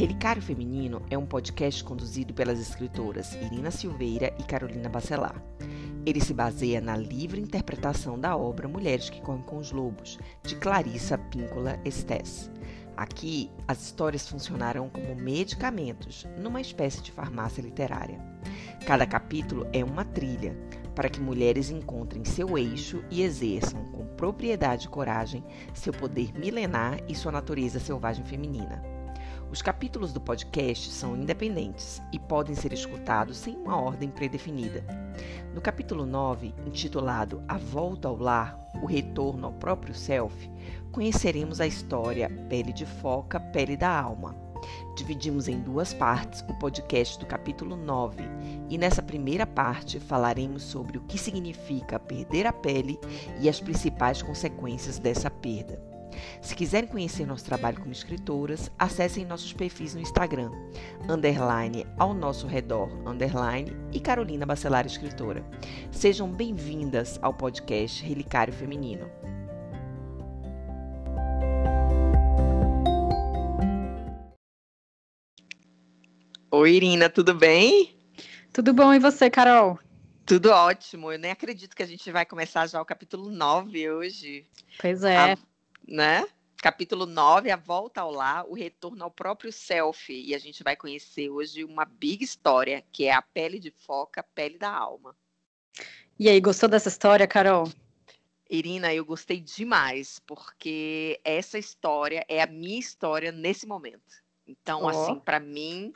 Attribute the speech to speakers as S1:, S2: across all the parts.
S1: Relicário Feminino é um podcast conduzido pelas escritoras Irina Silveira e Carolina Bacelar. Ele se baseia na livre interpretação da obra Mulheres que Correm com os Lobos, de Clarissa Píncola Estés. Aqui, as histórias funcionarão como medicamentos, numa espécie de farmácia literária. Cada capítulo é uma trilha, para que mulheres encontrem seu eixo e exerçam com propriedade e coragem seu poder milenar e sua natureza selvagem feminina. Os capítulos do podcast são independentes e podem ser escutados sem uma ordem predefinida. No capítulo 9, intitulado A Volta ao Lar, o Retorno ao Próprio Self, conheceremos a história Pele de Foca, Pele da Alma. Dividimos em duas partes o podcast do capítulo 9 e nessa primeira parte falaremos sobre o que significa perder a pele e as principais consequências dessa perda. Se quiserem conhecer nosso trabalho como escritoras, acessem nossos perfis no Instagram, _ao nosso redor, _ e Carolina Bacelar Escritora. Sejam bem-vindas ao podcast Relicário Feminino. Oi, Irina, tudo bem?
S2: Tudo bom, e você, Carol?
S1: Tudo ótimo, eu nem acredito que a gente vai começar já o capítulo 9 hoje.
S2: Pois é.
S1: Né? Capítulo 9, A Volta ao Lar, o Retorno ao Próprio Self. E a gente vai conhecer hoje uma big história, que é a Pele de Foca, Pele da Alma.
S2: E aí, gostou dessa história, Carol?
S1: Irina, eu gostei demais, porque essa história é a minha história nesse momento. Então, assim, para mim,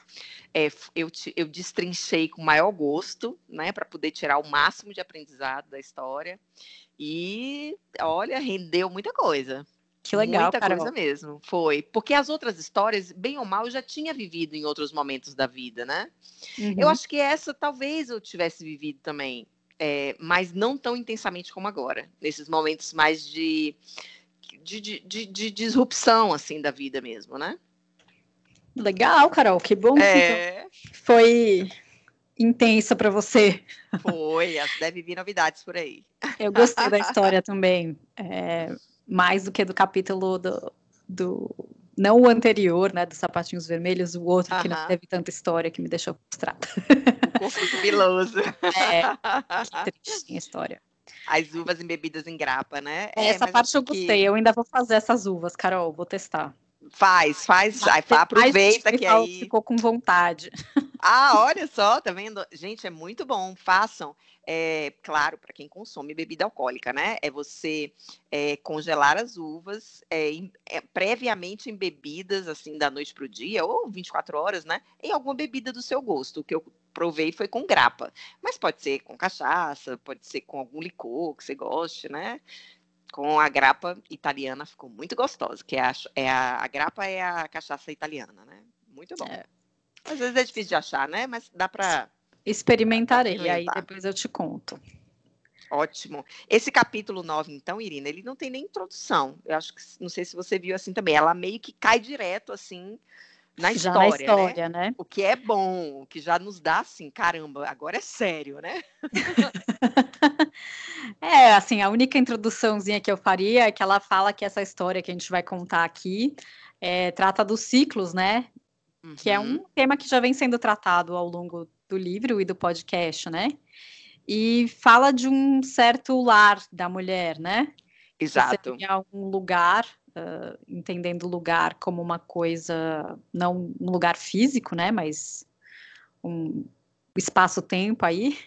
S1: eu destrinchei com o maior gosto, né, para poder tirar o máximo de aprendizado da história. E, olha, rendeu muita coisa.
S2: Que legal,
S1: muita
S2: Carol.
S1: coisa mesmo, foi. Porque as outras histórias, bem ou mal, eu já tinha vivido em outros momentos da vida, né?
S2: Uhum.
S1: Eu acho que essa talvez eu tivesse vivido também, mas não tão intensamente como agora. Nesses momentos mais de disrupção, assim, da vida mesmo, né?
S2: Legal, Carol, que bom que foi intensa para você.
S1: Foi, deve vir novidades por aí.
S2: Eu gostei da história também, mais do que do capítulo do não o anterior, né, dos sapatinhos vermelhos, o outro que não teve tanta história, que me deixou frustrada.
S1: O corpo jubiloso.
S2: Que triste a história.
S1: As uvas embebidas em grapa, né?
S2: Essa parte eu gostei, eu ainda vou fazer essas uvas, Carol, vou testar.
S1: Faz, aproveita que aí...
S2: Ficou com vontade.
S1: Olha só, tá vendo? Gente, é muito bom, façam. Claro, para quem consome bebida alcoólica, né? É você congelar as uvas previamente embebidas, assim, da noite pro dia, ou 24 horas, né? Em alguma bebida do seu gosto. O que eu provei foi com grapa. Mas pode ser com cachaça, pode ser com algum licor que você goste, né? Com a grapa italiana ficou muito gostosa, que a grapa é a cachaça italiana, né? Muito bom. Às vezes é difícil de achar, né? Mas dá para...
S2: Experimentarei, e aí depois eu te conto.
S1: Ótimo. Esse capítulo 9, então, Irina, ele não tem nem introdução. Eu acho que, não sei se você viu assim também, ela meio que cai direto, assim, na história, né? O que é bom, o que já nos dá, assim, caramba, agora é sério, né?
S2: Assim, a única introduçãozinha que eu faria é que ela fala que essa história que a gente vai contar aqui trata dos ciclos, né? Que é um tema que já vem sendo tratado ao longo do livro e do podcast, né? E fala de um certo lar da mulher, né?
S1: Exato.
S2: Você tem algum lugar, entendendo lugar como uma coisa, não um lugar físico, né? Mas um espaço-tempo aí,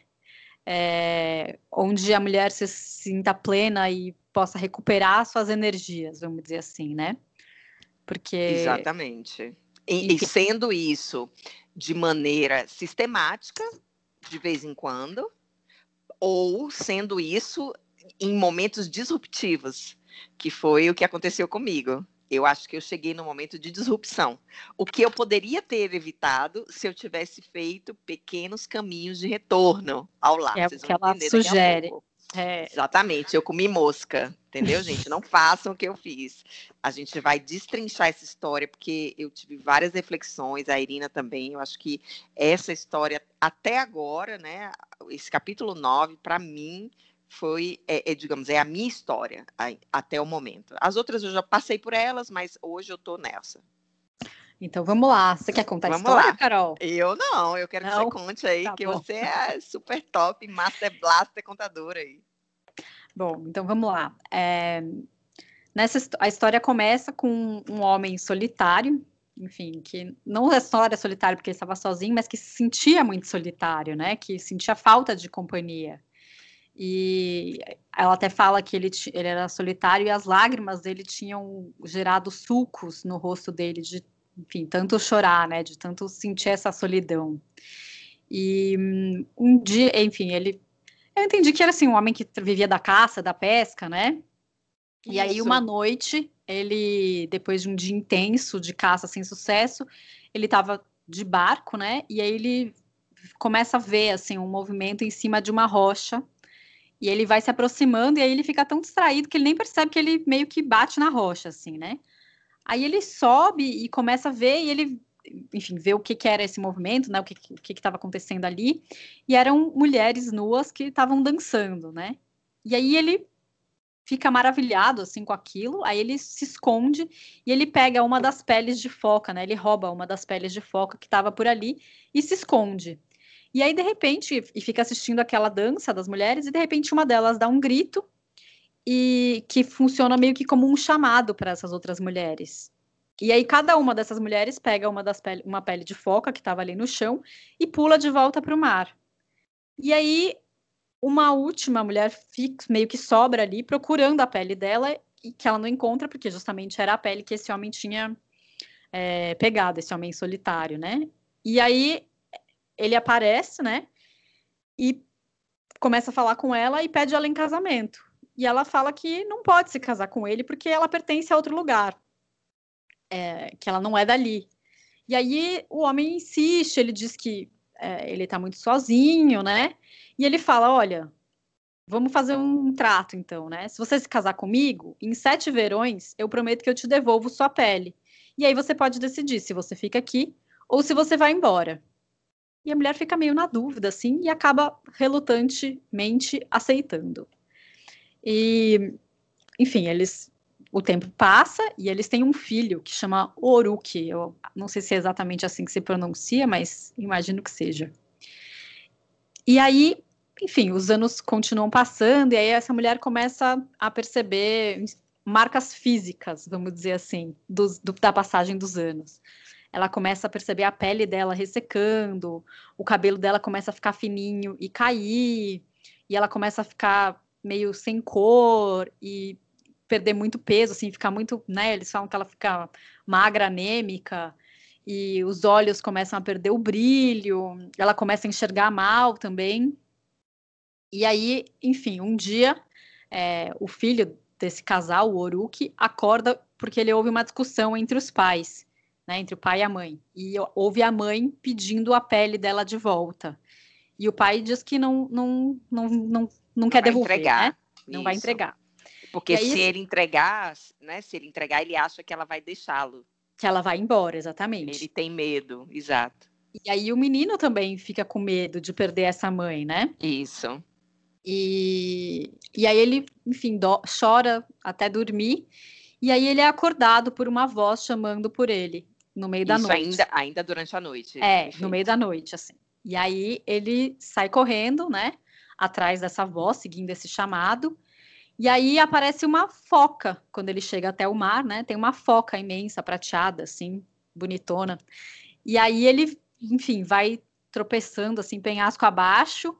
S2: onde a mulher se sinta plena e possa recuperar suas energias, vamos dizer assim, né? Porque...
S1: Exatamente. E sendo isso de maneira sistemática, de vez em quando, ou sendo isso em momentos disruptivos, que foi o que aconteceu comigo. Eu acho que eu cheguei no momento de disrupção. O que eu poderia ter evitado se eu tivesse feito pequenos caminhos de retorno ao lar.
S2: É o que ela sugere.
S1: Exatamente, eu comi mosca, entendeu, gente? Não façam o que eu fiz. A gente vai destrinchar essa história, porque eu tive várias reflexões, a Irina também. Eu acho que essa história, até agora, né, esse capítulo 9, para mim, foi, digamos, é a minha história até o momento. As outras eu já passei por elas, mas hoje eu tô nessa.
S2: Então vamos lá. Você quer contar a
S1: Vamos
S2: história,
S1: lá.
S2: Carol?
S1: Eu não, eu quero que você
S2: Não?
S1: conte aí,
S2: Tá
S1: que
S2: bom.
S1: você é super top, master blaster contadora aí.
S2: Bom, então vamos lá. A história começa com um homem solitário, enfim, que não é só era solitário porque ele estava sozinho, mas que se sentia muito solitário, né? Que sentia falta de companhia. E ela até fala que ele era solitário e as lágrimas dele tinham gerado sulcos no rosto dele, de, enfim, tanto chorar, né? De tanto sentir essa solidão. E um dia, enfim, eu entendi que era assim, um homem que vivia da caça, da pesca, né? E aí, uma
S1: Isso.
S2: noite, ele, depois de um dia intenso de caça sem sucesso, ele estava de barco, né? E aí ele começa a ver, assim, um movimento em cima de uma rocha. E ele vai se aproximando e aí ele fica tão distraído que ele nem percebe que ele meio que bate na rocha, assim, né? Aí ele sobe e começa a ver e ele, enfim, vê o que que era esse movimento, né? O que estava acontecendo ali. E eram mulheres nuas que estavam dançando, né? E aí ele fica maravilhado assim com aquilo, aí ele se esconde e ele pega uma das peles de foca, né? Ele rouba uma das peles de foca que estava por ali e se esconde. E aí de repente, e fica assistindo aquela dança das mulheres e de repente uma delas dá um grito e que funciona meio que como um chamado para essas outras mulheres. E aí cada uma dessas mulheres pega uma pele de foca que estava ali no chão e pula de volta para o mar. E aí uma última mulher fica, meio que sobra ali procurando a pele dela e que ela não encontra, porque justamente era a pele que esse homem tinha pegado, esse homem solitário, né? E aí ele aparece, né? E começa a falar com ela e pede ela em casamento. E ela fala que não pode se casar com ele porque ela pertence a outro lugar, que ela não é dali. E aí o homem insiste, ele diz que ele tá muito sozinho, né? E ele fala: olha, vamos fazer um trato, então, né? Se você se casar comigo, em 7 verões, eu prometo que eu te devolvo sua pele. E aí você pode decidir se você fica aqui ou se você vai embora. E a mulher fica meio na dúvida, assim, e acaba relutantemente aceitando. E, enfim, o tempo passa e eles têm um filho que chama Oruki. Eu não sei se é exatamente assim que se pronuncia, mas imagino que seja. E aí, enfim, os anos continuam passando, e aí essa mulher começa a perceber marcas físicas, vamos dizer assim, da passagem dos anos. Ela começa a perceber a pele dela ressecando, o cabelo dela começa a ficar fininho e cair, e ela começa a ficar meio sem cor e perder muito peso, assim, ficar muito, né? Eles falam que ela fica magra, anêmica, e os olhos começam a perder o brilho, ela começa a enxergar mal também. E aí, enfim, um dia, o filho desse casal, o Oruki, acorda porque ele ouve uma discussão entre os pais, né, entre o pai e a mãe. E ouve a mãe pedindo a pele dela de volta. E o pai diz que não
S1: Não
S2: quer
S1: vai
S2: devolver, né?
S1: entregar.
S2: Não vai
S1: Isso.
S2: entregar. E
S1: Porque
S2: aí,
S1: se ele entregar, né? Se ele entregar, ele acha que ela vai deixá-lo.
S2: que ela vai embora,
S1: Ele
S2: exatamente.
S1: tem medo, exato.
S2: E aí o menino também fica com medo de perder essa mãe, né?
S1: Isso.
S2: E aí ele, enfim, chora até dormir. E aí ele é acordado por uma voz chamando por ele no meio da
S1: Isso
S2: noite.
S1: ainda durante a noite.
S2: No meio
S1: Perfeito.
S2: da noite, assim. E aí ele sai correndo, né? Atrás dessa voz, seguindo esse chamado. E aí aparece uma foca quando ele chega até o mar, né? Tem uma foca imensa, prateada, assim, bonitona. E aí ele, enfim, vai tropeçando, assim, penhasco abaixo.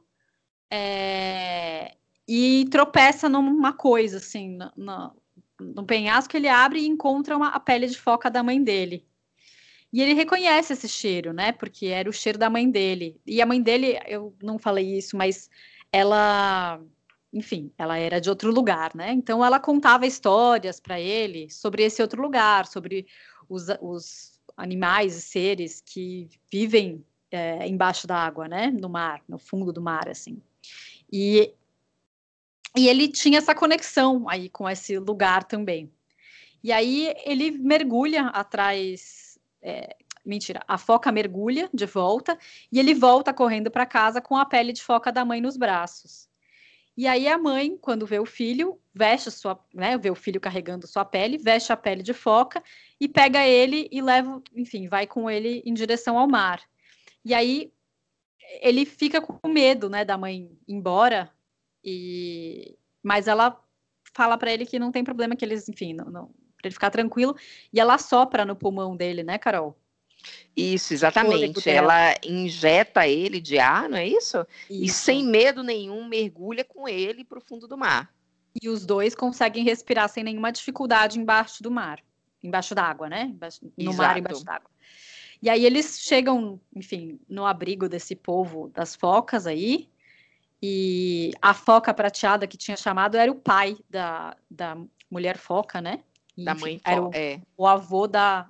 S2: E tropeça numa coisa, assim, no penhasco ele abre e encontra a pele de foca da mãe dele. E ele reconhece esse cheiro, né? Porque era o cheiro da mãe dele. E a mãe dele, eu não falei isso, mas ela, enfim, ela era de outro lugar, né? Então ela contava histórias para ele sobre esse outro lugar, sobre os animais e seres que vivem embaixo da água, né? No mar, no fundo do mar, assim. E, e ele tinha essa conexão aí com esse lugar também. E aí ele mergulha atrás. Mentira, a foca mergulha de volta e ele volta correndo para casa com a pele de foca da mãe nos braços. E aí a mãe, quando vê o filho, vê o filho carregando sua pele, veste a pele de foca e pega ele e leva, enfim, vai com ele em direção ao mar. E aí ele fica com medo, né, da mãe ir embora, mas ela fala para ele que não tem problema, que eles, enfim, não, para ele ficar tranquilo, e ela sopra no pulmão dele, né, Carol?
S1: Isso,
S2: O fôlego
S1: exatamente.
S2: dela.
S1: Ela injeta ele de ar, não é isso? E sem
S2: Isso.
S1: medo nenhum, mergulha com ele para o fundo do mar.
S2: E os dois conseguem respirar sem nenhuma dificuldade embaixo do mar. Embaixo d'água, né? No mar, embaixo
S1: Exato.
S2: d'água. E aí eles chegam, enfim, no abrigo desse povo das focas aí. E a foca prateada que tinha chamado era o pai da mulher foca, né? E,
S1: Da
S2: enfim,
S1: mãe,
S2: era o avô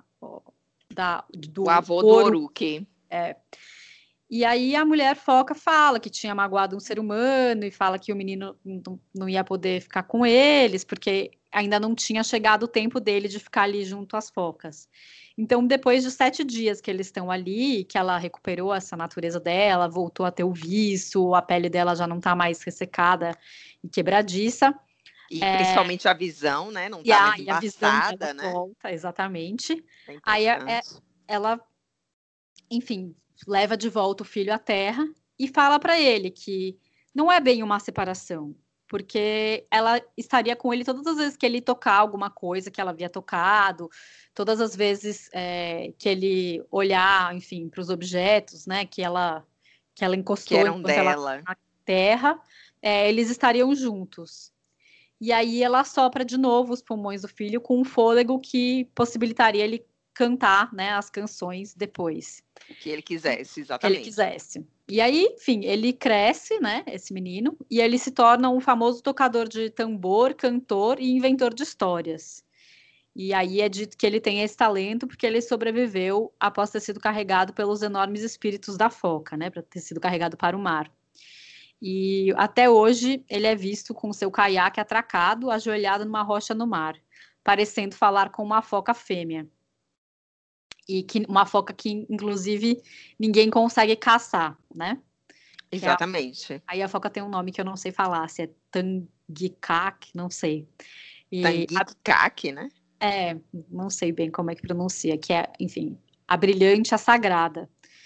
S1: o
S2: do
S1: avô do
S2: ouro.
S1: Oruque.
S2: E aí a mulher foca fala que tinha magoado um ser humano e fala que o menino não ia poder ficar com eles, porque ainda não tinha chegado o tempo dele de ficar ali junto às focas. Então, depois de 7 dias que eles estão ali, que ela recuperou essa natureza dela, voltou a ter o viço, a pele dela já não está mais ressecada e quebradiça.
S1: E principalmente a visão, né? Não
S2: E
S1: tá mais
S2: a visão dela
S1: embaçada, né?
S2: volta, exatamente.
S1: É
S2: Aí
S1: importante.
S2: ela, enfim, leva de volta o filho à terra e fala para ele que não é bem uma separação, porque ela estaria com ele todas as vezes que ele tocar alguma coisa que ela havia tocado, todas as vezes que ele olhar, enfim, para os objetos, né, que ela
S1: Que
S2: encostou
S1: eram
S2: enquanto ela
S1: dela.
S2: na terra, eles estariam juntos. E aí ela sopra de novo os pulmões do filho com um fôlego que possibilitaria ele cantar, né, as canções depois
S1: Que ele quisesse,
S2: que ele
S1: exatamente.
S2: quisesse. E aí, enfim, ele cresce, né, esse menino, e ele se torna um famoso tocador de tambor, cantor e inventor de histórias. E aí é dito que ele tem esse talento porque ele sobreviveu após ter sido carregado pelos enormes espíritos da foca, né, para ter sido carregado para o mar. E até hoje ele é visto com seu caiaque atracado, ajoelhado numa rocha no mar, parecendo falar com uma foca fêmea. E que uma foca que, inclusive, ninguém consegue caçar, né?
S1: Exatamente.
S2: Aí a foca tem um nome que eu não sei falar, se é Tangikak, não sei. E
S1: Tanguicaque, né?
S2: não sei bem como é que pronuncia, que é, enfim, a brilhante, a sagrada.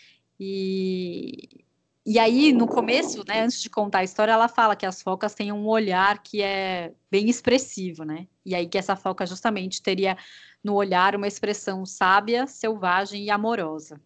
S2: E aí, no começo, né, antes de contar a história, ela fala que as focas têm um olhar que é bem expressivo, né? E aí que essa foca justamente teria no olhar uma expressão sábia, selvagem e amorosa.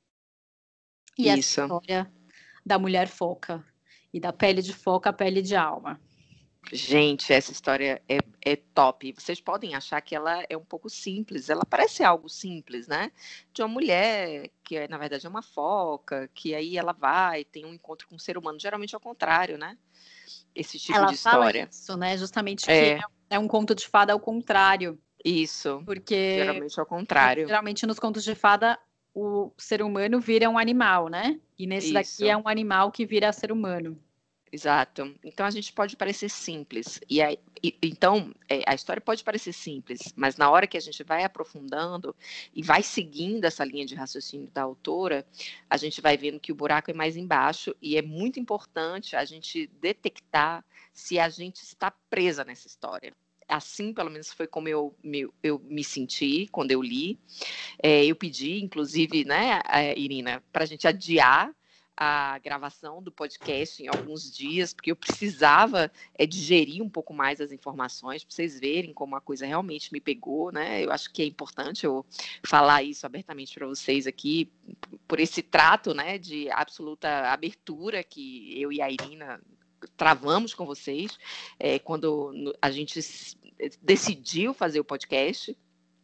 S2: E essa
S1: Isso.
S2: história da mulher foca e da pele de foca, a pele de alma.
S1: Gente, essa história é top. Vocês podem achar que ela é um pouco simples. Ela parece algo simples, né? De uma mulher que, na verdade, é uma foca, que aí ela vai, tem um encontro com um ser humano. Geralmente é o contrário, né? Esse tipo
S2: Ela
S1: de
S2: fala
S1: história.
S2: isso, né? Justamente que
S1: É,
S2: é um conto de fada ao contrário,
S1: isso.
S2: porque
S1: Geralmente é o contrário.
S2: geralmente nos contos de fada o ser humano vira um animal, né? E nesse daqui é
S1: Isso.
S2: um animal que vira ser humano.
S1: Exato. Então a gente pode parecer simples. Então, a história pode parecer simples, mas na hora que a gente vai aprofundando e vai seguindo essa linha de raciocínio da autora, a gente vai vendo que o buraco é mais embaixo e é muito importante a gente detectar se a gente está presa nessa história. Assim, pelo menos, foi como eu me senti quando eu li. Eu pedi, inclusive, né, Irina, para a gente adiar a gravação do podcast em alguns dias, porque eu precisava digerir um pouco mais as informações, para vocês verem como a coisa realmente me pegou, né? Eu acho que é importante eu falar isso abertamente para vocês aqui, por esse trato, né, de absoluta abertura que eu e a Irina travamos com vocês, quando a gente decidiu fazer o podcast.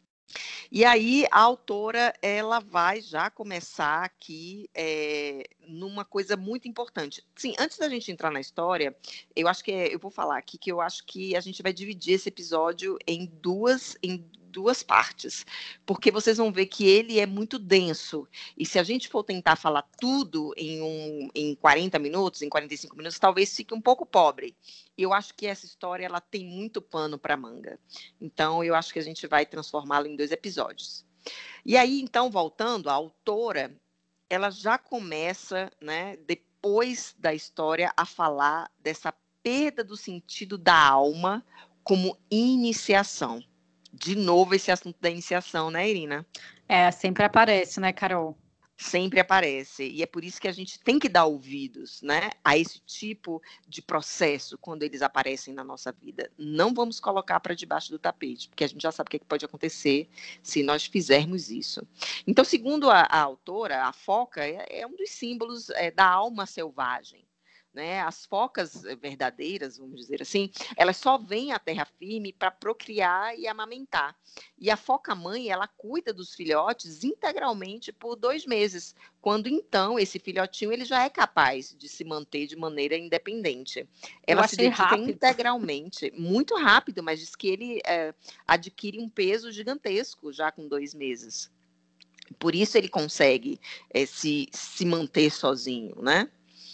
S1: E aí a autora ela vai já começar aqui numa coisa muito importante. Sim, antes da gente entrar na história, eu acho que eu vou falar aqui que eu acho que a gente vai dividir esse episódio em duas partes, porque vocês vão ver que ele é muito denso. E se a gente for tentar falar tudo em 40 minutos, em 45 minutos, talvez fique um pouco pobre. E eu acho que essa história ela tem muito pano para manga. Então, eu acho que a gente vai transformá-la em 2 episódios. E aí, então, voltando, a autora, ela já começa, né, depois da história, a falar dessa perda do sentido da alma como iniciação. De novo esse assunto da iniciação, né, Irina?
S2: Sempre aparece, né, Carol?
S1: Sempre aparece, e é por isso que a gente tem que dar ouvidos, né, a esse tipo de processo quando eles aparecem na nossa vida. Não vamos colocar para debaixo do tapete, porque a gente já sabe o que pode acontecer se nós fizermos isso. Então, segundo a autora, a foca é um dos símbolos da alma selvagem. Né? As focas verdadeiras, vamos dizer assim, elas só vêm à terra firme para procriar e amamentar. E a foca-mãe, ela cuida dos filhotes integralmente por 2 meses, quando então esse filhotinho ele já é capaz de se manter de maneira independente.
S2: Eu
S1: Ela se
S2: achei
S1: dedica
S2: rápido.
S1: integralmente, muito rápido, mas diz que ele adquire um peso gigantesco já com 2 meses. Por isso ele consegue se manter sozinho, né?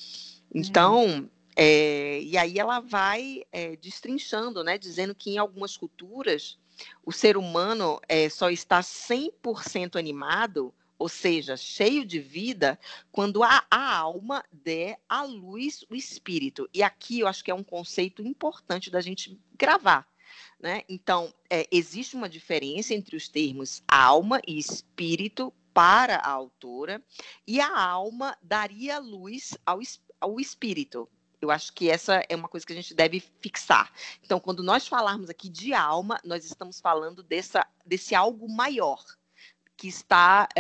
S1: Então, e aí ela vai destrinchando, né, dizendo que em algumas culturas o ser humano só está 100% animado, ou seja, cheio de vida, quando a alma der à luz o espírito. E aqui eu acho que é um conceito importante da gente gravar. Né? Então, existe uma diferença entre os termos alma e espírito para a autora, e a alma daria luz ao espírito. Eu acho que essa é uma coisa que a gente deve fixar. Então, quando nós falarmos aqui de alma, nós estamos falando desse algo maior, que está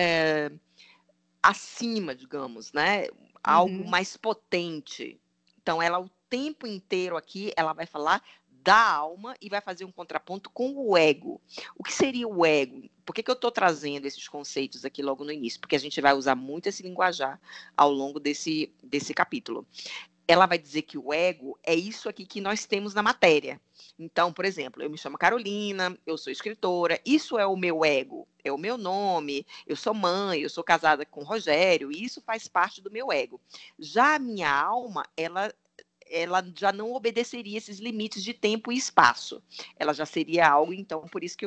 S1: acima, digamos, né? Algo mais potente. Então, ela o tempo inteiro aqui, ela vai falar da alma e vai fazer um contraponto com o ego. O que seria o ego? Por que eu estou trazendo esses conceitos aqui logo no início? Porque a gente vai usar muito esse linguajar ao longo desse capítulo. Ela vai dizer que o ego é isso aqui que nós temos na matéria. Então, por exemplo, eu me chamo Carolina, eu sou escritora, isso é o meu ego, é o meu nome, eu sou mãe, eu sou casada com o Rogério, e isso faz parte do meu ego. Já a minha alma, ela já não obedeceria esses limites de tempo e espaço. Ela já seria algo, então, por isso que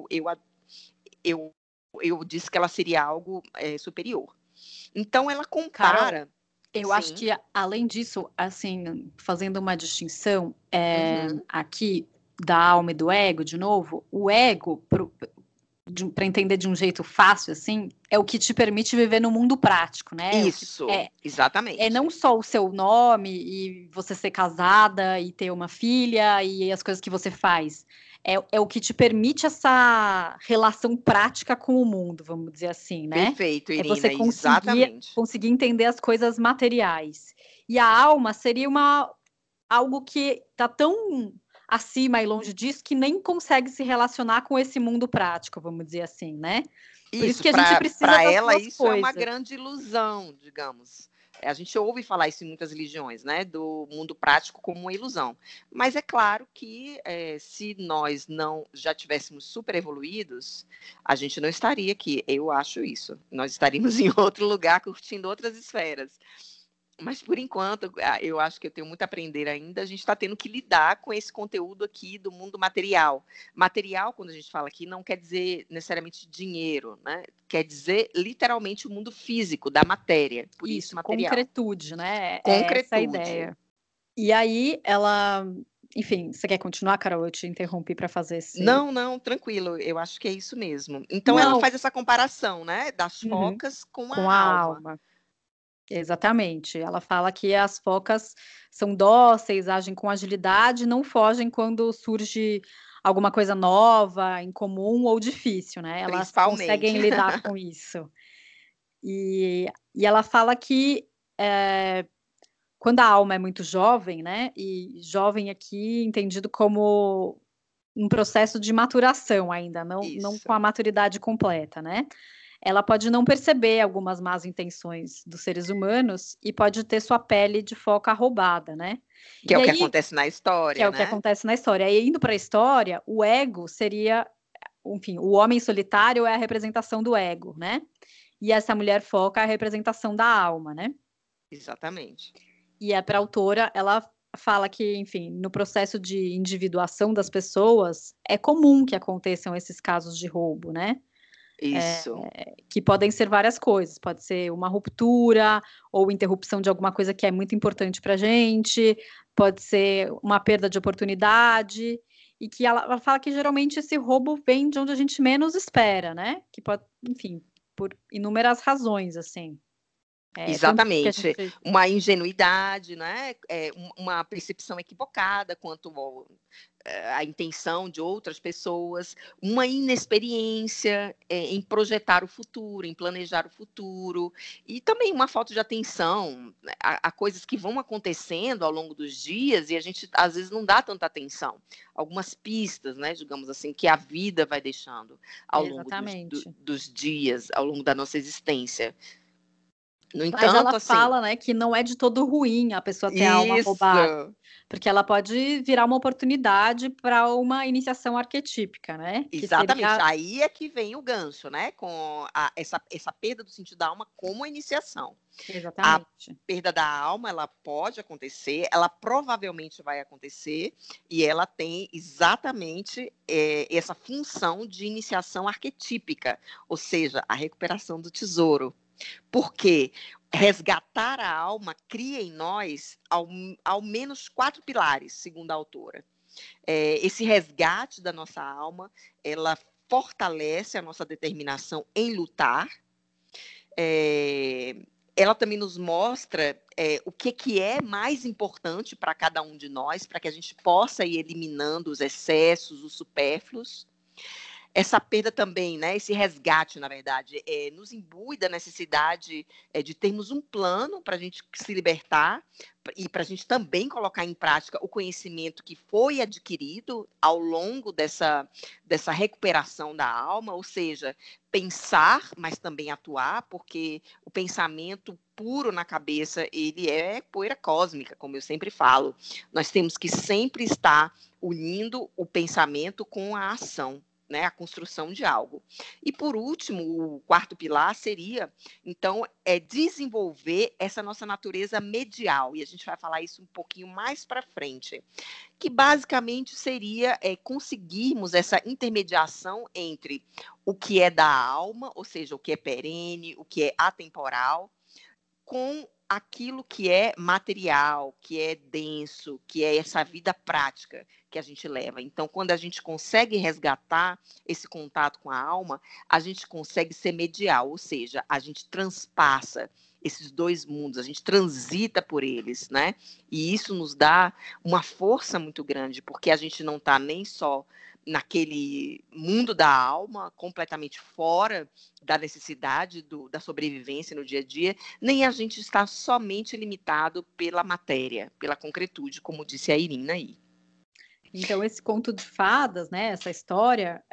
S1: eu disse que ela seria algo superior. Então, ela compara...
S2: Carol, eu acho que, além disso, assim, fazendo uma distinção aqui da alma e do ego, de novo, o ego, para entender de um jeito fácil, assim, é o que te permite viver no mundo prático, né?
S1: Isso, exatamente.
S2: É não só o seu nome e você ser casada e ter uma filha e as coisas que você faz. É o que te permite essa relação prática com o mundo, vamos dizer assim, né?
S1: Perfeito, Irina,
S2: é você
S1: exatamente.
S2: conseguir entender as coisas materiais. E a alma seria algo que está tão acima e longe disso que nem consegue se relacionar com esse mundo prático, vamos dizer assim, né? Por isso que a gente precisa
S1: para
S2: das
S1: ela
S2: duas
S1: isso
S2: coisas.
S1: é uma grande ilusão, digamos. A gente ouve falar isso em muitas religiões, né, do mundo prático como uma ilusão. Mas é claro que se nós não já tivéssemos super evoluídos, a gente não estaria aqui. Eu acho isso. Nós estaríamos em outro lugar, curtindo outras esferas. Mas, por enquanto, eu acho que eu tenho muito a aprender ainda. A gente está tendo que lidar com esse conteúdo aqui do mundo material. Material, quando a gente fala aqui, não quer dizer necessariamente dinheiro, né? Quer dizer, literalmente, o mundo físico, da matéria. Por isso material.
S2: Concretude, né?
S1: Concretude.
S2: Essa é a ideia. E aí, ela... Enfim, você quer continuar, Carol? Eu te interrompi para fazer esse...
S1: Não, tranquilo. Eu acho que é isso mesmo. Então, ela faz essa comparação, né? Das focas com a alma.
S2: Exatamente. Ela fala que as focas são dóceis, agem com agilidade, não fogem quando surge alguma coisa nova, incomum ou difícil, né? Elas conseguem lidar com isso. E ela fala que quando a alma é muito jovem, né? E jovem aqui entendido como um processo de maturação ainda, não com a maturidade completa, né? Ela pode não perceber algumas más intenções dos seres humanos e pode ter sua pele de foca roubada, né?
S1: Que é o que acontece na história,
S2: que é o que acontece na história. Aí, indo para a história, o ego seria, enfim, o homem solitário é a representação do ego, né? E essa mulher foca é a representação da alma, né?
S1: Exatamente.
S2: E para a autora, ela fala que, enfim, no processo de individuação das pessoas, é comum que aconteçam esses casos de roubo, né?
S1: Isso.
S2: Que podem ser várias coisas, pode ser uma ruptura ou interrupção de alguma coisa que é muito importante para a gente, pode ser uma perda de oportunidade, e que ela fala que geralmente esse roubo vem de onde a gente menos espera, né? Que pode, enfim, por inúmeras razões, assim. Tanto porque a
S1: Exatamente.
S2: gente...
S1: Uma ingenuidade, né? Uma percepção equivocada quanto à intenção de outras pessoas, uma inexperiência em projetar o futuro, em planejar o futuro, e também uma falta de atenção a coisas que vão acontecendo ao longo dos dias e a gente às vezes não dá tanta atenção. Algumas pistas, né, digamos assim, que a vida vai deixando ao longo
S2: Exatamente.
S1: dos dias, ao longo da nossa existência. No
S2: Mas ela
S1: entanto, assim,
S2: fala, né, que não é de todo ruim a pessoa ter a alma roubada,
S1: isso,
S2: porque ela pode virar uma oportunidade para uma iniciação arquetípica, né, que
S1: exatamente.
S2: seria
S1: Aí é que vem o gancho, né? Com essa perda do sentido da alma como iniciação. A
S2: exatamente.
S1: perda da alma, ela pode acontecer, ela provavelmente vai acontecer, e ela tem exatamente essa função de iniciação arquetípica, ou seja, a recuperação do tesouro. Porque resgatar a alma cria em nós ao menos 4 pilares, segundo a autora. Esse resgate da nossa alma, ela fortalece a nossa determinação em lutar. Ela também nos mostra o que é mais importante para cada um de nós, para que a gente possa ir eliminando os excessos, os supérfluos. Essa perda também, né, esse resgate, na verdade, nos imbui da necessidade de termos um plano para a gente se libertar e para a gente também colocar em prática o conhecimento que foi adquirido ao longo dessa recuperação da alma, ou seja, pensar, mas também atuar, porque o pensamento puro na cabeça, ele é poeira cósmica, como eu sempre falo. Nós temos que sempre estar unindo o pensamento com a ação. Né, a construção de algo. E, por último, o quarto pilar seria, então, desenvolver essa nossa natureza medial, e a gente vai falar isso um pouquinho mais para frente, que basicamente seria conseguirmos essa intermediação entre o que é da alma, ou seja, o que é perene, o que é atemporal, com aquilo que é material, que é denso, que é essa vida prática que a gente leva. Então, quando a gente consegue resgatar esse contato com a alma, a gente consegue ser medial, ou seja, a gente transpassa esses dois mundos, a gente transita por eles, né? E isso nos dá uma força muito grande, porque a gente não está nem só naquele mundo da alma, completamente fora da necessidade da sobrevivência no dia a dia, nem a gente está somente limitado pela matéria, pela concretude, como disse a Irina aí.
S2: Então esse conto de fadas, né, essa história,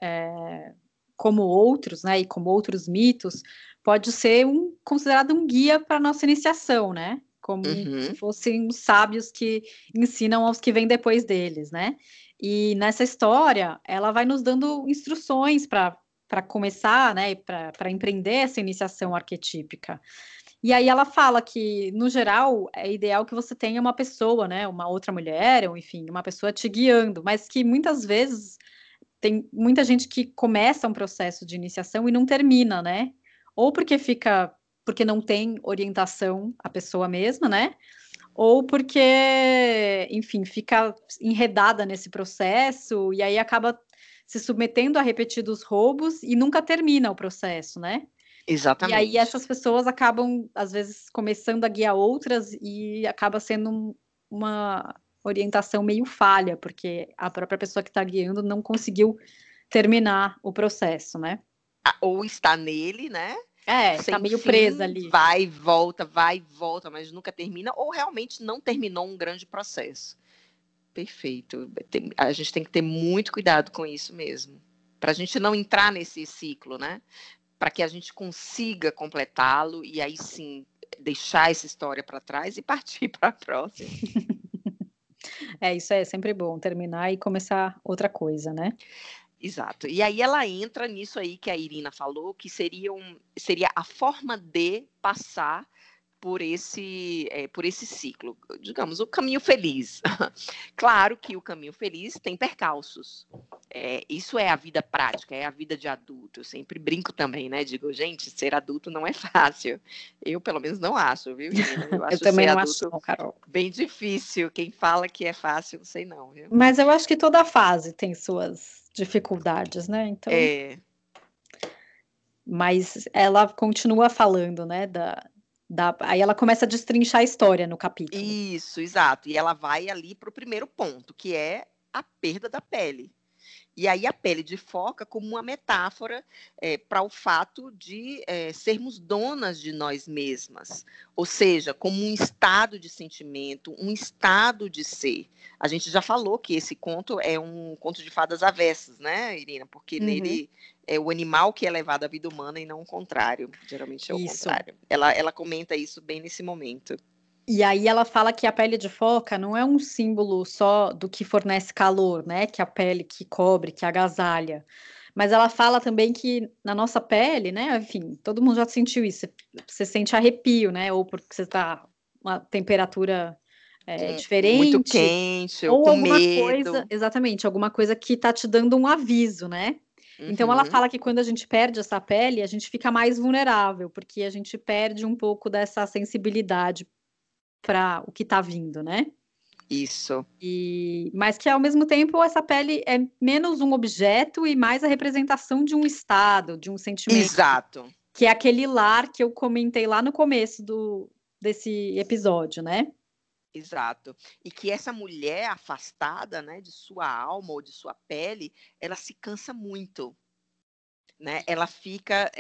S2: como outros, né, e como outros mitos, pode ser considerado um guia para nossa iniciação, né, como se fossem os sábios que ensinam aos que vêm depois deles, né. E nessa história, ela vai nos dando instruções para começar, né, para empreender essa iniciação arquetípica. E aí ela fala que, no geral, é ideal que você tenha uma pessoa, né, uma outra mulher, ou enfim, uma pessoa te guiando, mas que muitas vezes tem muita gente que começa um processo de iniciação e não termina, né? Ou porque não tem orientação a pessoa mesma, né? Ou porque, enfim, fica enredada nesse processo e aí acaba se submetendo a repetidos roubos e nunca termina o processo, né? E aí
S1: Exatamente.
S2: essas pessoas acabam, às vezes, começando a guiar outras e acaba sendo uma orientação meio falha, porque a própria pessoa que está guiando não conseguiu terminar o processo, né.
S1: Ou está nele, né?
S2: Tá
S1: Sem
S2: meio presa
S1: fim,
S2: ali.
S1: vai e volta, mas nunca termina, ou realmente não terminou um grande processo. Perfeito. A gente tem que ter muito cuidado com isso mesmo, para a gente não entrar nesse ciclo, né? Para que a gente consiga completá-lo e aí sim deixar essa história para trás e partir para a próxima.
S2: Isso é sempre bom, terminar e começar outra coisa, né.
S1: Exato. E aí ela entra nisso aí que a Irina falou, que seria a forma de passar por esse ciclo, digamos, o caminho feliz. Claro que o caminho feliz tem percalços. Isso é a vida prática, é a vida de adulto. Eu sempre brinco também, né? Digo, gente, ser adulto não é fácil. Eu, pelo menos, não acho, viu, Irina? Eu acho
S2: também
S1: ser
S2: não
S1: adulto
S2: acho, não, Carol.
S1: bem difícil. Quem fala que é fácil, não sei não, viu?
S2: Mas eu acho que toda fase tem suas dificuldades, né? Então, mas ela continua falando, né? Aí ela começa a destrinchar a história no capítulo.
S1: Isso, exato. E ela vai ali para o primeiro ponto, que é a perda da pele. E aí a pele de foca como uma metáfora para o fato de sermos donas de nós mesmas, ou seja, como um estado de sentimento, um estado de ser. A gente já falou que esse conto é um conto de fadas avessas, né, Irina? Porque nele é o animal que é levado à vida humana e não o contrário. Geralmente é o contrário. Ela comenta isso bem nesse momento.
S2: E aí ela fala que a pele de foca não é um símbolo só do que fornece calor, né? Que a pele que cobre, que agasalha. Mas ela fala também que na nossa pele, né? Enfim, todo mundo já sentiu isso. Você sente arrepio, né? Ou porque você está uma temperatura diferente.
S1: Muito quente, ou
S2: ou
S1: com
S2: alguma
S1: medo.
S2: coisa, exatamente, alguma coisa que está te dando um aviso, né? Então ela fala que quando a gente perde essa pele, a gente fica mais vulnerável, porque a gente perde um pouco dessa sensibilidade para o que está vindo, né?
S1: Isso.
S2: Mas que ao mesmo tempo essa pele é menos um objeto e mais a representação de um estado, de um sentimento.
S1: Exato.
S2: Que é aquele lar que eu comentei lá no começo desse episódio, né?
S1: Exato. E que essa mulher afastada, né, de sua alma ou de sua pele, ela se cansa muito, né? Ela fica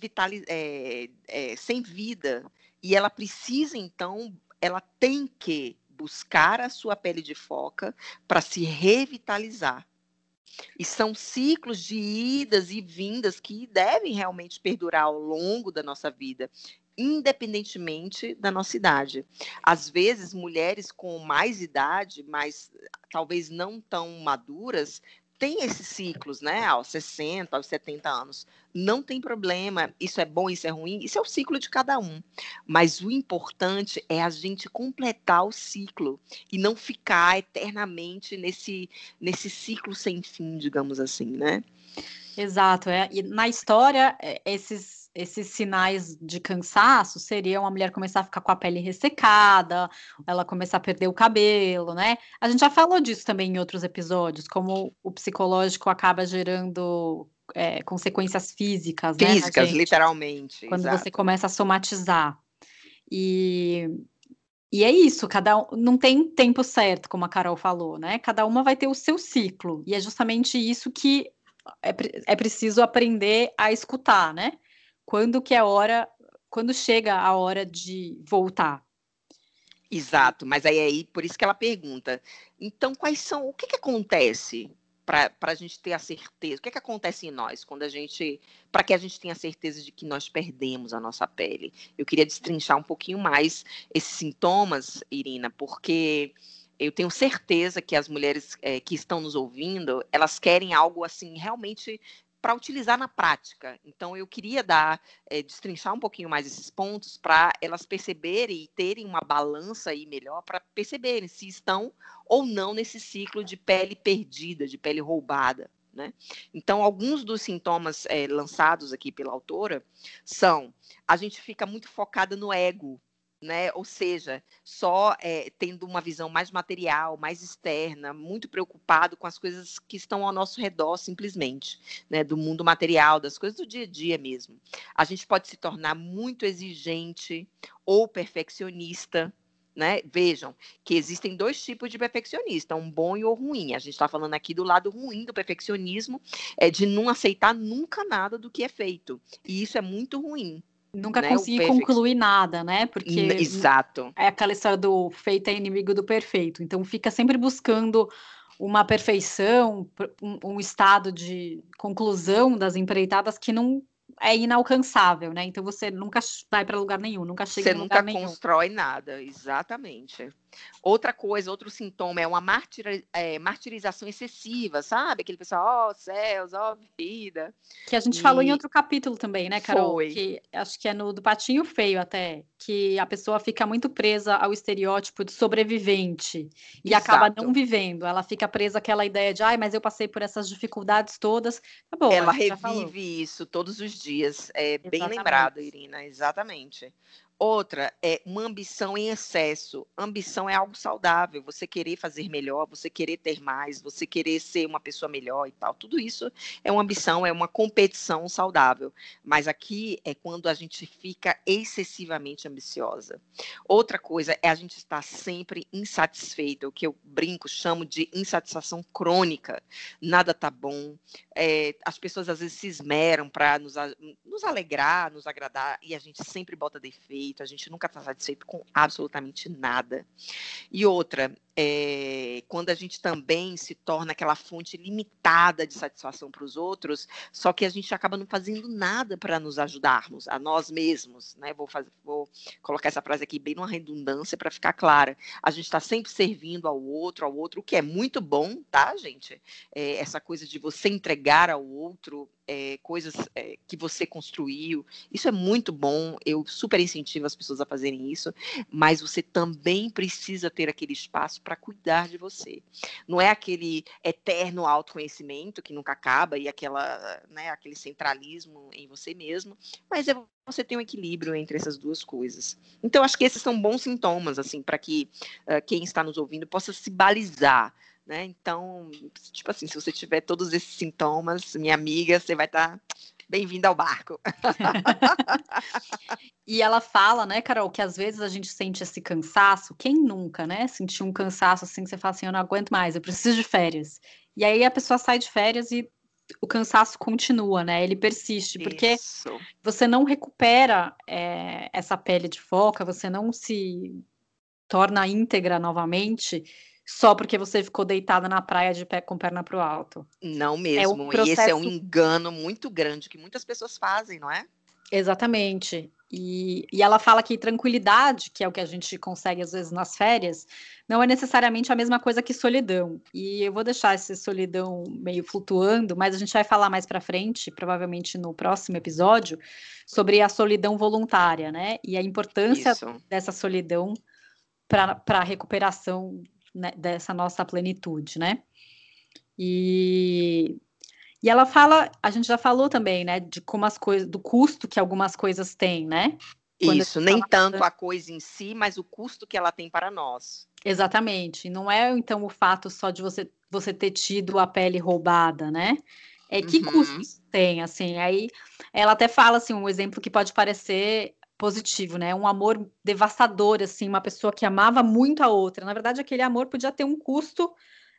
S1: sem vida e ela precisa então, ela tem que buscar a sua pele de foca para se revitalizar. E são ciclos de idas e vindas que devem realmente perdurar ao longo da nossa vida, independentemente da nossa idade. Às vezes, mulheres com mais idade, mas talvez não tão maduras, têm esses ciclos, né? Aos 60, aos 70 anos. Não tem problema, isso é bom, isso é ruim, isso é o ciclo de cada um. Mas o importante é a gente completar o ciclo e não ficar eternamente nesse ciclo sem fim, digamos assim, né?
S2: Exato. E na história, esses sinais de cansaço seriam a mulher começar a ficar com a pele ressecada, ela começar a perder o cabelo, né? A gente já falou disso também em outros episódios, como o psicológico acaba gerando consequências físicas, né, na
S1: Físicas,
S2: gente,
S1: literalmente.
S2: quando
S1: exato.
S2: você começa a somatizar. E é isso, não tem tempo certo, como a Carol falou, né? Cada uma vai ter o seu ciclo, e é justamente isso que é preciso aprender a escutar, né? Quando chega a hora de voltar.
S1: Exato, mas aí por isso que ela pergunta. Então, o que acontece para a gente ter a certeza? O que acontece em nós para que a gente tenha certeza de que nós perdemos a nossa pele? Eu queria destrinchar um pouquinho mais esses sintomas, Irina, porque eu tenho certeza que as mulheres que estão nos ouvindo, elas querem algo assim realmente para utilizar na prática. Então, eu queria destrinchar um pouquinho mais esses pontos para elas perceberem e terem uma balança aí melhor para perceberem se estão ou não nesse ciclo de pele perdida, de pele roubada, né? Então, alguns dos sintomas lançados aqui pela autora são: a gente fica muito focada no ego, né? Ou seja, só tendo uma visão mais material, mais externa, muito preocupado com as coisas que estão ao nosso redor, simplesmente, né? Do mundo material, das coisas do dia a dia mesmo. A gente pode se tornar muito exigente ou perfeccionista, né? Vejam que existem dois tipos de perfeccionista, um bom e o ruim. A gente está falando aqui do lado ruim do perfeccionismo, de não aceitar nunca nada do que é feito. E isso é muito ruim.
S2: Nunca conseguir concluir nada, né? Porque
S1: exato.
S2: É aquela história do feito é inimigo do perfeito. Então fica sempre buscando uma perfeição, um estado de conclusão das empreitadas que não é inalcançável, né? Então você nunca vai para lugar nenhum, nunca chega em lugar nenhum.
S1: Você nunca constrói nada, exatamente. Outra coisa, outro sintoma é uma martirização excessiva, sabe? Aquele pessoal, ó céus, ó vida.
S2: Que a gente falou em outro capítulo também, né, Carol?
S1: Foi.
S2: Que acho que é no do Patinho Feio até, que a pessoa fica muito presa ao estereótipo de sobrevivente e acaba não
S1: Exato.
S2: vivendo. Ela fica presa àquela ideia de, ai, mas eu passei por essas dificuldades todas. Tá bom, a
S1: Ela
S2: gente já falou.
S1: revive isso todos os dias. É bem
S2: Exatamente.
S1: lembrado, Irina, exatamente. Outra é uma ambição em excesso. Ambição é algo saudável, você querer fazer melhor, você querer ter mais, você querer ser uma pessoa melhor e tal. Tudo isso é uma ambição, é uma competição saudável. Mas aqui é quando a gente fica excessivamente ambiciosa. Outra coisa é a gente estar sempre insatisfeita, o que eu brinco, chamo de insatisfação crônica. Nada tá bom. As pessoas às vezes se esmeram para nos alegrar, nos agradar, e a gente sempre bota defeito, a gente nunca está satisfeito com absolutamente nada. E outra, quando a gente também se torna aquela fonte limitada de satisfação para os outros, só que a gente acaba não fazendo nada para nos ajudarmos, a nós mesmos, né? Vou colocar essa frase aqui bem numa redundância para ficar clara. A gente está sempre servindo ao outro, o que é muito bom, tá, gente? Essa coisa de você entregar ao outro coisas que você construiu, isso é muito bom, eu super incentivo as pessoas a fazerem isso, mas você também precisa ter aquele espaço para cuidar de você. Não é aquele eterno autoconhecimento que nunca acaba e aquele centralismo em você mesmo, mas você tem um equilíbrio entre essas duas coisas. Então, acho que esses são bons sintomas, assim, para que quem está nos ouvindo possa se balizar, né? Então, tipo assim, se você tiver todos esses sintomas, minha amiga, você vai estar bem-vinda ao barco.
S2: E ela fala, né, Carol, que às vezes a gente sente esse cansaço, quem nunca, né? Sentir um cansaço assim, que você fala assim, eu não aguento mais, eu preciso de férias. E aí a pessoa sai de férias e o cansaço continua, né? Ele persiste, porque
S1: Isso.
S2: você não recupera essa pele de foca, você não se torna íntegra novamente só porque você ficou deitada na praia de pé com perna para o alto.
S1: Não
S2: É um
S1: mesmo. E esse é um
S2: processo.
S1: engano muito grande que muitas pessoas fazem, não é?
S2: Exatamente. E ela fala que tranquilidade, que é o que a gente consegue às vezes nas férias, não é necessariamente a mesma coisa que solidão. E eu vou deixar essa solidão meio flutuando, mas a gente vai falar mais para frente, provavelmente no próximo episódio, sobre a solidão voluntária, né? E a importância
S1: Isso.
S2: dessa solidão para a recuperação, né, dessa nossa plenitude, né? E ela fala, a gente já falou também, né, de como as coisas, do custo que algumas coisas têm, né?
S1: Isso, nem tanto a coisa em si, mas o custo que ela tem para nós.
S2: Exatamente. Não é então o fato só de você ter tido a pele roubada, né? Que custos tem, assim. Aí ela até fala assim, um exemplo que pode parecer positivo, né? Um amor devastador, assim, uma pessoa que amava muito a outra. Na verdade, aquele amor podia ter um custo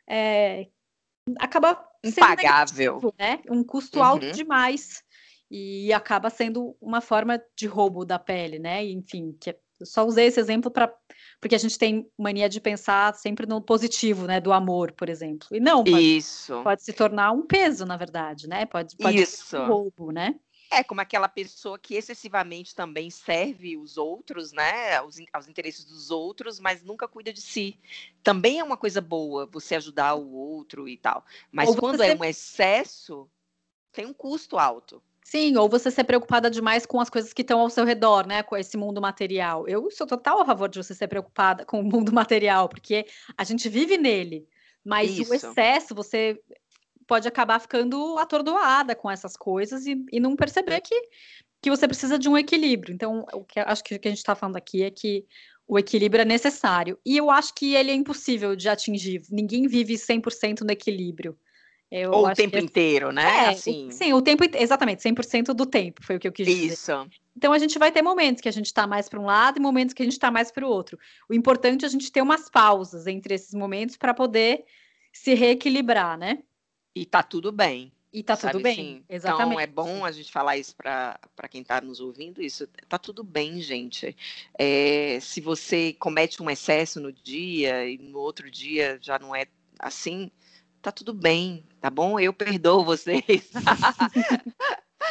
S2: acaba sendo
S1: impagável,
S2: negativo, né? Um custo alto demais e acaba sendo uma forma de roubo da pele, né? Enfim, eu só usei esse exemplo porque a gente tem mania de pensar sempre no positivo, né? Do amor, por exemplo. E não, pode se tornar um peso, na verdade, né? Pode ser um roubo, né?
S1: Como aquela pessoa que excessivamente também serve os outros, né, aos interesses dos outros, mas nunca cuida de si. Também é uma coisa boa você ajudar o outro e tal. Mas quando é um excesso, tem um custo alto.
S2: Sim, ou você ser preocupada demais com as coisas que estão ao seu redor, né? Com esse mundo material. Eu sou total a favor de você ser preocupada com o mundo material, porque a gente vive nele. Mas o excesso, você pode acabar ficando atordoada com essas coisas e não perceber que você precisa de um equilíbrio. Então, acho que o que a gente está falando aqui é que o equilíbrio é necessário. E eu acho que ele é impossível de atingir. Ninguém vive 100% no equilíbrio.
S1: Ou o tempo inteiro, né? Assim.
S2: Sim, o tempo, exatamente, 100% do tempo, foi o que eu quis dizer.
S1: Isso.
S2: Então, a gente vai ter momentos que a gente está mais para um lado e momentos que a gente está mais para o outro. O importante é a gente ter umas pausas entre esses momentos para poder se reequilibrar, né?
S1: E tá tudo bem.
S2: E tá tudo bem,
S1: assim?
S2: exatamente.
S1: Então, é bom a gente falar isso para quem está nos ouvindo, isso. Tá tudo bem, gente. Se você comete um excesso no dia e no outro dia já não é assim, tá tudo bem, tá bom? Eu perdoo vocês.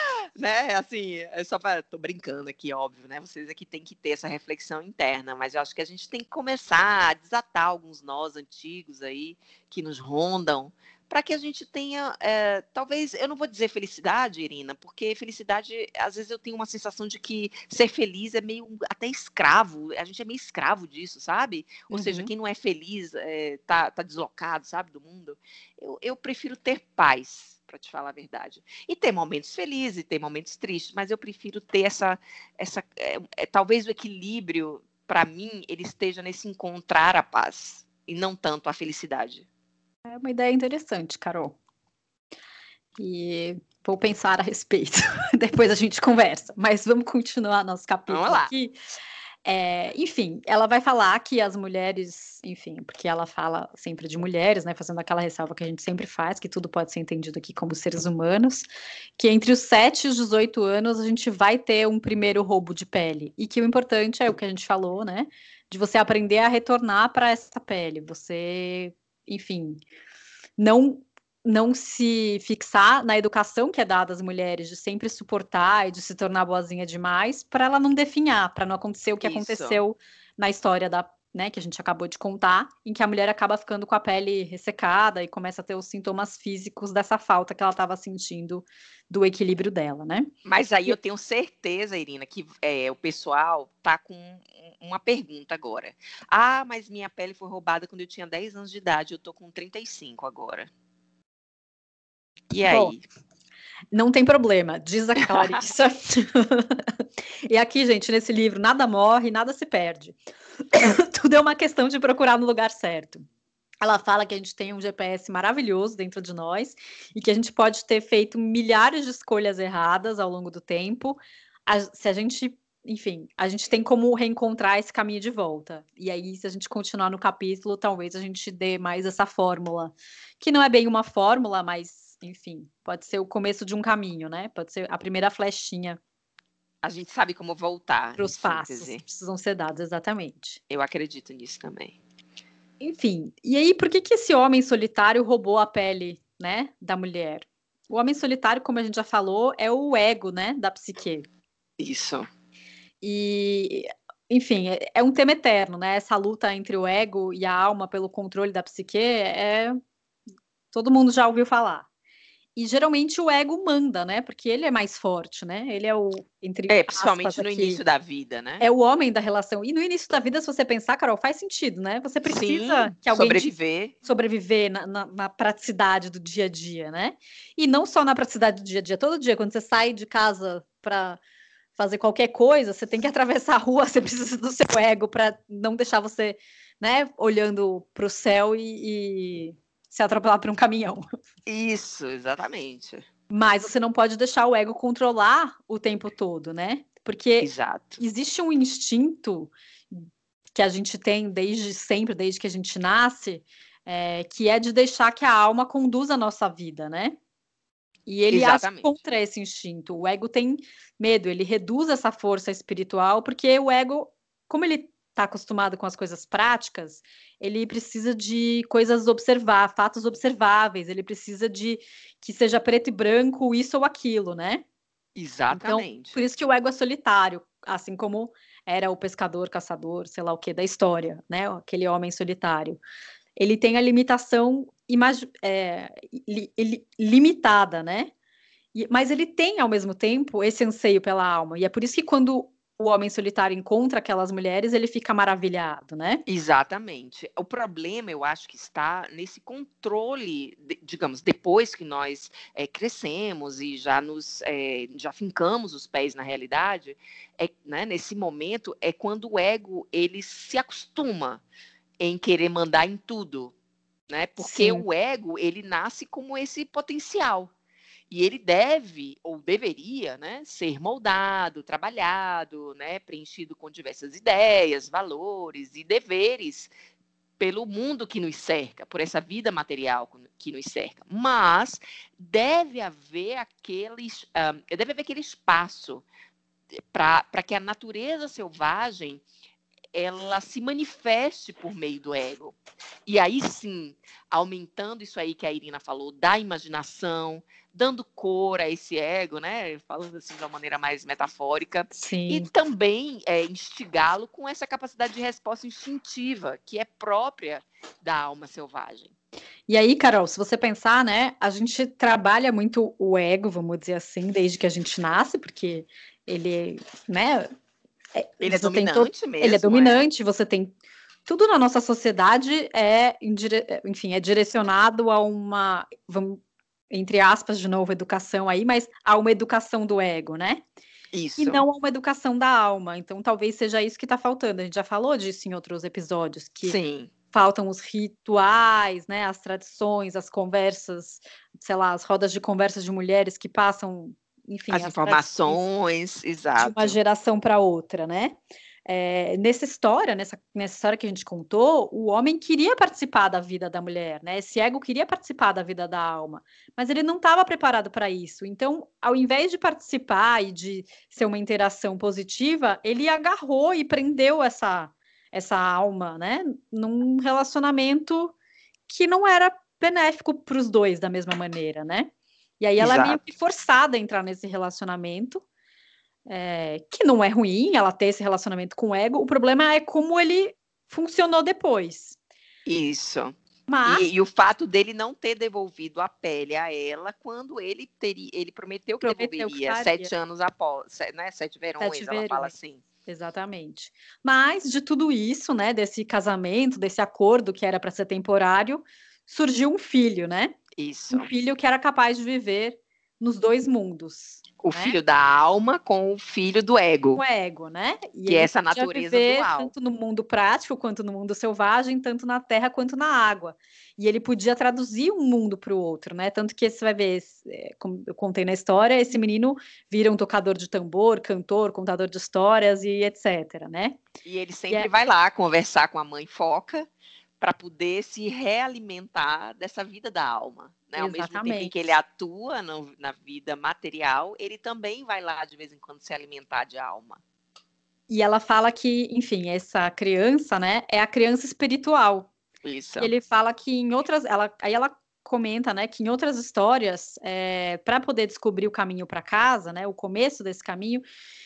S1: né, assim, tô brincando aqui, óbvio, né, vocês aqui têm que ter essa reflexão interna, mas eu acho que a gente tem que começar a desatar alguns nós antigos aí, que nos rondam, para que a gente tenha, talvez, eu não vou dizer felicidade, Irina, porque felicidade, às vezes eu tenho uma sensação de que ser feliz é meio até escravo, a gente é meio escravo disso, sabe? Ou seja, quem não é feliz tá deslocado, sabe, do mundo. Eu prefiro ter paz, para te falar a verdade. E ter momentos felizes, e ter momentos tristes, mas eu prefiro ter talvez o equilíbrio, para mim, ele esteja nesse encontrar a paz, e não tanto a felicidade.
S2: É uma ideia interessante, Carol. E vou pensar a respeito. Depois a gente conversa. Mas vamos continuar nosso capítulo aqui. Enfim, ela vai falar que as mulheres, enfim, porque ela fala sempre de mulheres, né, fazendo aquela ressalva que a gente sempre faz, que tudo pode ser entendido aqui como seres humanos, que entre os 7 e os 18 anos a gente vai ter um primeiro roubo de pele, e que o importante é o que a gente falou, né, de você aprender a retornar para essa pele, você, enfim, não se fixar na educação que é dada às mulheres de sempre suportar e de se tornar boazinha demais, para ela não definhar, para não acontecer o que aconteceu na história né, que a gente acabou de contar, em que a mulher acaba ficando com a pele ressecada e começa a ter os sintomas físicos dessa falta que ela estava sentindo do equilíbrio dela, né?
S1: Mas aí eu tenho certeza, Irina, que o pessoal tá com uma pergunta agora. Ah, mas minha pele foi roubada quando eu tinha 10 anos de idade, eu tô com 35 agora. E aí?
S2: Bom, não tem problema, diz a Clarissa. E aqui, gente, nesse livro, nada morre, nada se perde. Tudo é uma questão de procurar no lugar certo. Ela fala que a gente tem um GPS maravilhoso dentro de nós e que a gente pode ter feito milhares de escolhas erradas ao longo do tempo. Se a gente, enfim, a gente tem como reencontrar esse caminho de volta. E aí, se a gente continuar no capítulo, talvez a gente dê mais essa fórmula, que não é bem uma fórmula, mas, enfim, pode ser o começo de um caminho, né? Pode ser a primeira flechinha.
S1: A gente sabe como voltar.
S2: Para os passos que precisam ser dados, exatamente.
S1: Eu acredito nisso também.
S2: Enfim, e aí por que esse homem solitário roubou a pele, né, da mulher? O homem solitário, como a gente já falou, é o ego, né, da psique.
S1: Isso.
S2: E, enfim, é um tema eterno, né? Essa luta entre o ego e a alma pelo controle da psique todo mundo já ouviu falar. E geralmente o ego manda, né? Porque ele é mais forte, né? Ele é o, entre
S1: principalmente no início da vida, né?
S2: É o homem da relação. E no início da vida, se você pensar, Carol, faz sentido, né? Você precisa que alguém sobreviver na praticidade do dia a dia, né? E não só na praticidade do dia a dia. Todo dia, quando você sai de casa para fazer qualquer coisa, você tem que atravessar a rua, você precisa do seu ego para não deixar você, né, olhando para o céu e se atropelar por um caminhão.
S1: Isso, exatamente.
S2: Mas você não pode deixar o ego controlar o tempo todo, né? Porque existe um instinto que a gente tem desde sempre, desde que a gente nasce, que é de deixar que a alma conduza a nossa vida, né? E ele age contra esse instinto. O ego tem medo, ele reduz essa força espiritual, porque o ego, como ele está acostumado com as coisas práticas, ele precisa de coisas fatos observáveis, ele precisa de que seja preto e branco, isso ou aquilo, né?
S1: Exatamente.
S2: Então, por isso que o ego é solitário, assim como era o pescador, caçador, sei lá o que, da história, né? Aquele homem solitário. Ele tem a limitação limitada, né? Mas ele tem, ao mesmo tempo, esse anseio pela alma. E é por isso que quando o homem solitário encontra aquelas mulheres, ele fica maravilhado, né?
S1: Exatamente. O problema, eu acho que está nesse controle, digamos, depois que nós crescemos e já fincamos os pés na realidade, né, nesse momento é quando o ego ele se acostuma em querer mandar em tudo, né? Porque o ego ele nasce como esse potencial. E ele deve, ou deveria, né, ser moldado, trabalhado, né, preenchido com diversas ideias, valores e deveres pelo mundo que nos cerca, por essa vida material que nos cerca. Mas deve haver aquele espaço para que a natureza selvagem ela se manifeste por meio do ego. E aí sim, aumentando isso aí que a Irina falou, da imaginação, dando cor a esse ego, né? Falando assim de uma maneira mais metafórica.
S2: Sim.
S1: E também instigá-lo com essa capacidade de resposta instintiva, que é própria da alma selvagem.
S2: E aí, Carol, se você pensar, né, a gente trabalha muito o ego, vamos dizer assim, desde que a gente nasce, porque ele, né,
S1: ele é dominante mesmo.
S2: Ele é dominante, você tem tudo na nossa sociedade enfim, é direcionado a uma, vamos, entre aspas, de novo, educação aí, mas a uma educação do ego, né?
S1: Isso.
S2: E não a uma educação da alma. Então, talvez seja isso que está faltando. A gente já falou disso em outros episódios, que
S1: sim,
S2: faltam os rituais, né, as tradições, as conversas, sei lá, as rodas de conversas de mulheres que passam, enfim,
S1: as informações, exato,
S2: de uma geração para outra, né? Nessa história que a gente contou, o homem queria participar da vida da mulher, né? Esse ego queria participar da vida da alma, mas ele não estava preparado para isso. Então, ao invés de participar e de ser uma interação positiva, ele agarrou e prendeu essa alma, né? Num relacionamento que não era benéfico para os dois da mesma maneira, né? E aí ela é meio que forçada a entrar nesse relacionamento. Que não é ruim ela ter esse relacionamento com o ego, o problema é como ele funcionou depois.
S1: Isso.
S2: Mas,
S1: e o fato dele não ter devolvido a pele a ela quando ele prometeu que devolveria 7 anos após, né? 7 verões, ela fala assim.
S2: Exatamente. Mas de tudo isso, né, desse casamento, desse acordo que era para ser temporário, surgiu um filho, né?
S1: Isso.
S2: Um filho que era capaz de viver nos dois mundos.
S1: O filho da alma com o filho do ego.
S2: O ego, né? E
S1: que é essa natureza dual.
S2: Tanto no mundo prático, quanto no mundo selvagem, tanto na terra quanto na água. E ele podia traduzir um mundo para o outro, né? Tanto que você vai ver, como eu contei na história, esse menino vira um tocador de tambor, cantor, contador de histórias e etc, né?
S1: E ele sempre vai lá conversar com a mãe foca para poder se realimentar dessa vida da alma. Né? Ao mesmo tempo em que ele atua na vida material, ele também vai lá de vez em quando se alimentar de alma.
S2: E ela fala que, enfim, essa criança, né, é a criança espiritual.
S1: Isso.
S2: E ele fala que em outras... Aí ela comenta, né, que em outras histórias, para poder descobrir o caminho para casa, né, o começo desse caminho,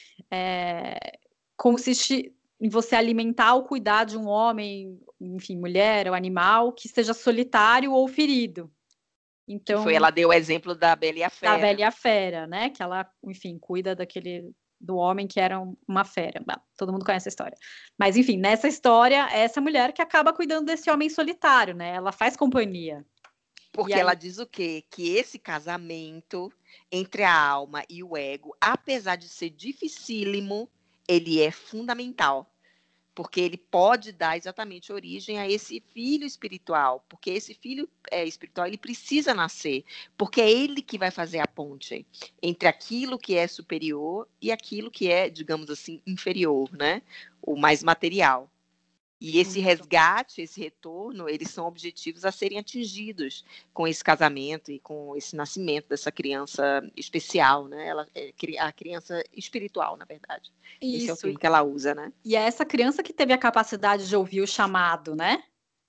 S2: consiste em você alimentar ou cuidar de um homem, enfim, mulher ou animal que esteja solitário ou ferido. Então,
S1: ela deu o exemplo da Bela e a Fera.
S2: Da Bela e a Fera, né? Que ela, enfim, cuida do homem que era uma fera. Bah, todo mundo conhece a história. Mas, enfim, nessa história, é essa mulher que acaba cuidando desse homem solitário, né? Ela faz companhia.
S1: Porque ela diz o quê? Que esse casamento entre a alma e o ego, apesar de ser dificílimo, ele é fundamental. Porque ele pode dar exatamente origem a esse filho espiritual. Porque esse filho espiritual, ele precisa nascer. Porque é ele que vai fazer a ponte entre aquilo que é superior e aquilo que é, digamos assim, inferior, né? O mais material. E esse resgate, esse retorno, eles são objetivos a serem atingidos com esse casamento e com esse nascimento dessa criança especial, né? Ela é a criança espiritual, na verdade. Isso. Esse é o termo que ela usa, né?
S2: E é essa criança que teve a capacidade de ouvir o chamado, né?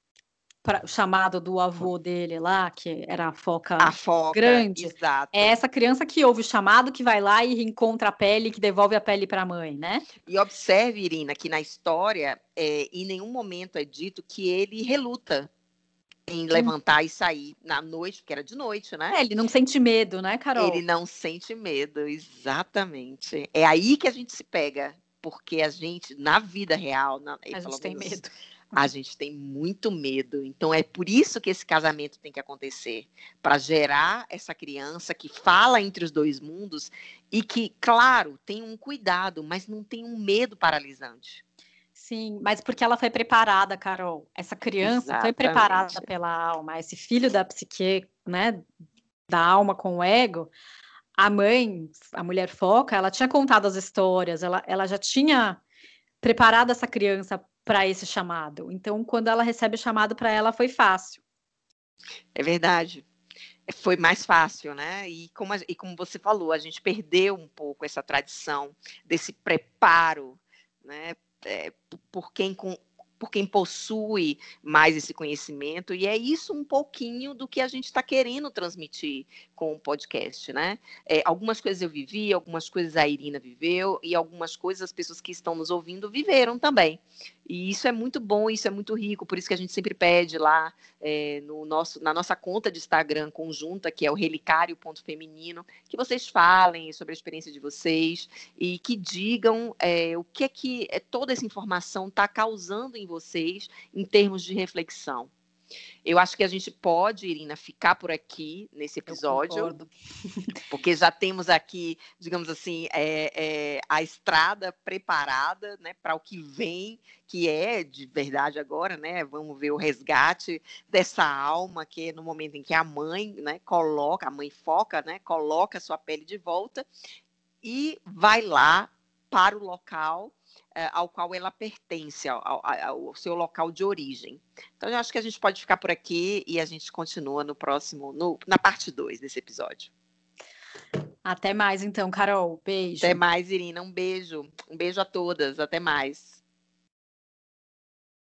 S2: O chamado do avô dele lá, que era a foca grande.
S1: Exato.
S2: É essa criança que ouve o chamado, que vai lá e reencontra a pele, que devolve a pele para a mãe, né?
S1: E observe, Irina, que na história, em nenhum momento é dito que ele reluta em levantar e sair na noite, porque era de noite, né?
S2: Ele não sente medo, né, Carol?
S1: Ele não sente medo, exatamente. É aí que a gente se pega, porque a gente, na vida real...
S2: a gente tem medo.
S1: A gente tem muito medo. Então, é por isso que esse casamento tem que acontecer. Para gerar essa criança que fala entre os dois mundos e que, claro, tem um cuidado, mas não tem um medo paralisante.
S2: Sim, mas porque ela foi preparada, Carol. Essa criança foi preparada pela alma. Esse filho da psique, né, da alma com o ego, a mãe, a mulher foca, ela tinha contado as histórias, ela já tinha preparado essa criança para esse chamado. Então, quando ela recebe o chamado para ela, foi fácil.
S1: É verdade. Foi mais fácil, né? E como você falou, a gente perdeu um pouco essa tradição desse preparo, né? por quem possui mais esse conhecimento, e é isso um pouquinho do que a gente está querendo transmitir com o podcast, né? Algumas coisas eu vivi, algumas coisas a Irina viveu, e algumas coisas as pessoas que estão nos ouvindo viveram também. E isso é muito bom, isso é muito rico, por isso que a gente sempre pede lá na nossa conta de Instagram conjunta, que é o relicário.feminino, que vocês falem sobre a experiência de vocês e que digam o que é que toda essa informação está causando em vocês em termos de reflexão. Eu acho que a gente pode, Irina, ficar por aqui nesse episódio, porque já temos aqui, digamos assim, a estrada preparada, né, para o que vem, que é de verdade agora, né? Vamos ver o resgate dessa alma, que é no momento em que a mãe, né, a mãe foca, né, coloca a sua pele de volta e vai lá para o local ao qual ela pertence, ao seu local de origem. Então, eu acho que a gente pode ficar por aqui e a gente continua na parte 2 desse episódio.
S2: Até mais, então, Carol. Beijo.
S1: Até mais, Irina. Um beijo. Um beijo a todas. Até mais.